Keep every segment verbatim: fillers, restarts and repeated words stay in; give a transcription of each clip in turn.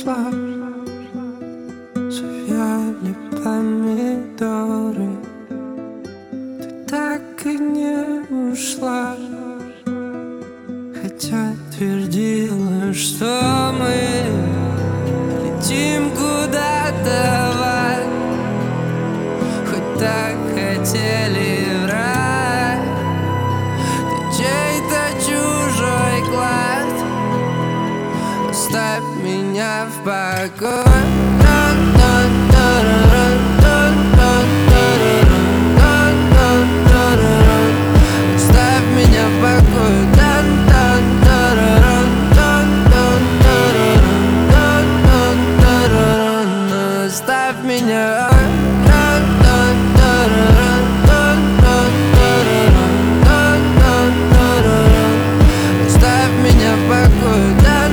ушла, завяли помидоры. Ты так и не ушла, хотя твердила, что мы летим куда-то в ад. Хоть так хотели в рай, ты чей-то чужой клад. Оставь меня в покое. Оставь меня в покое. Оставь меня. Оставь меня в покое.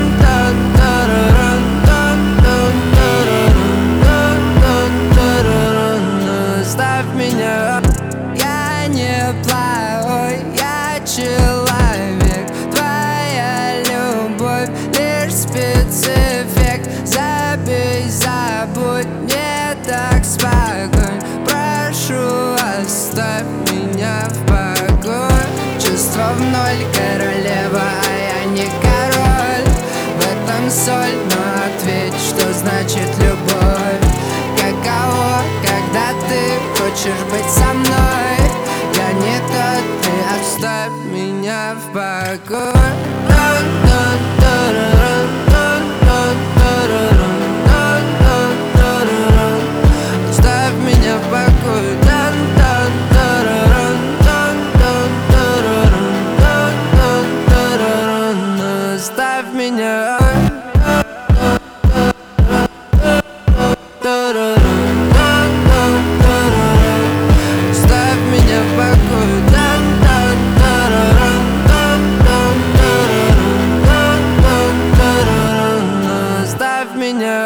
Оставь меня. Я не плохой, я человек. Твоя любовь лишь спецэффект. Забей, забудь, мне так спокойно. Прошу, оставь меня в покое. Чувства в ноль, королева, а я не король. В этом соль, но ответь, что значит любовь. Каково, когда ты хочешь быть со мной? Я не тот, ты оставь меня в покое. Оставь меня в покое. Оставь меня. Оставь меня в покое. Оставь меня.